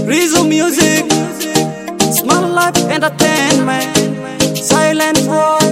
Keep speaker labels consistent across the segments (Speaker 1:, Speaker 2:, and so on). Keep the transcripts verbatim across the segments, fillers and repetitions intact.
Speaker 1: Rizzo Music, Small Life Entertainment, Silent Boy,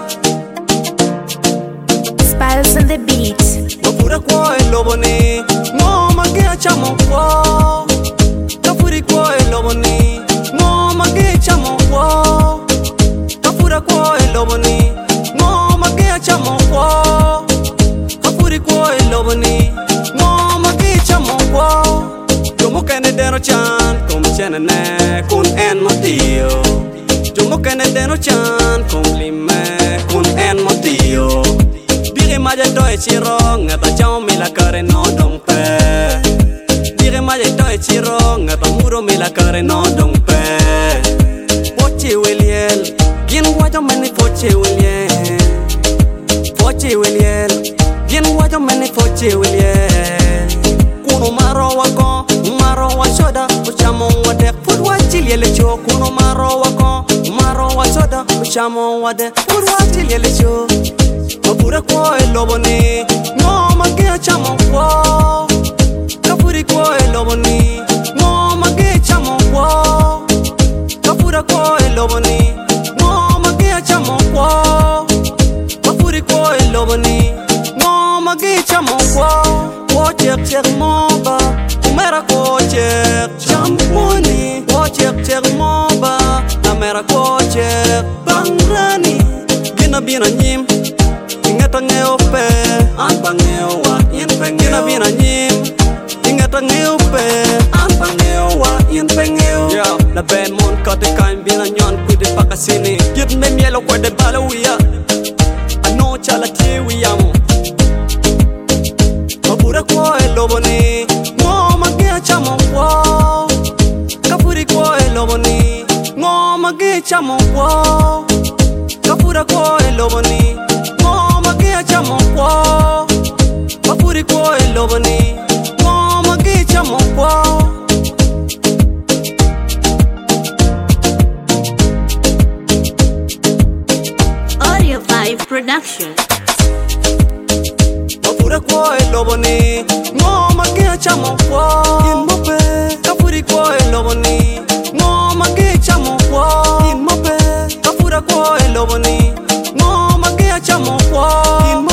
Speaker 2: Spells on the beat.
Speaker 1: Kapura kwa eloboni, no magia chamo kwa. Kapuri kwa eloboni, no magia chamo kwa. Kapura kwa eloboni, no magia chamo kwa. Kapuri kwa eloboni, no magia chamo kwa. Como kene deno chan, como chene ne, kun en motivo. Como kene deno chan, como lime, kun en motivo. Dire maja to e chiro, ngata chao mi la kare no dong pe. Dire maja to e chiro, ngata muro mi la kare no dong pe. Poche Williel, bien guayo meni poche Williel. Poche Williel, bien guayo meni poche Williel. Kuno maro wako, maro wa soda, uchamo wade. Put wa chiliele cho, kuno maro wako, maro wa soda, uchamo wade. Put wa chiliele cho. Kapura kwa eloboni, no magia chamo kwa. Kapuri kwa eloboni, no magia chamo kwa. Kapura kwa eloboni, no magia chamo kwa. Kapuri kwa eloboni, no magia chamo kwa. Kwa chek chek moba, umera kwa chek champoni. Kwa chek chek moba, amera kwa chek bangrani. Bina bina nyim. Ingata ngeo pe, ampa ngeo wa yin pe ngeo. Gina bina nyim. Ingata ngeo pe, ampa ngeo wa yin pe ngeo. Yo, la ben mon kote kain bina nyon kude pakasini. Git me mielo kwa de bala wia. Ano chala tie wia mo. Kapura kwa eloboni, ngo magia chamo kwa. Kapuri kwa eloboni, ngo magia chamo kwa. Kapura kwa eloboni. Chamo kwa, kapuri kwa eloboni, no magi chamo kwa.
Speaker 2: Audio Vibe Production.
Speaker 1: Kapura kwa eloboni, no magi chamo kwa. Inmope, kapuri kwa eloboni, no magi chamo kwa. Inmope, kapura kwa eloboni, no magi chamo kwa.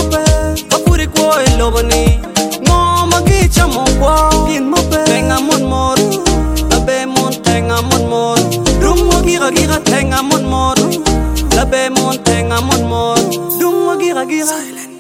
Speaker 1: Eloboni, no magi chamo kwa. In mope, tenga mon mor, labe mon tenga mon mor. Dungo gira gira tenga mon mor, labe mon tenga mon mor. Dungo gira gira.